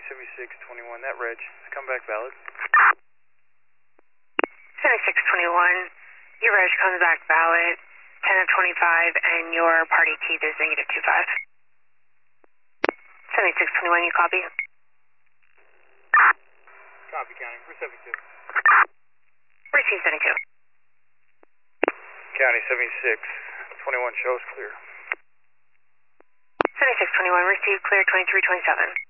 7621, that reg, come back valid. 7621, your reg comes back valid, 10 of 25, and your party teeth is -25. 7621, you copy? Copy, County, we're 72. Receive 72. County 7621, shows clear. 7621, receive clear 2327.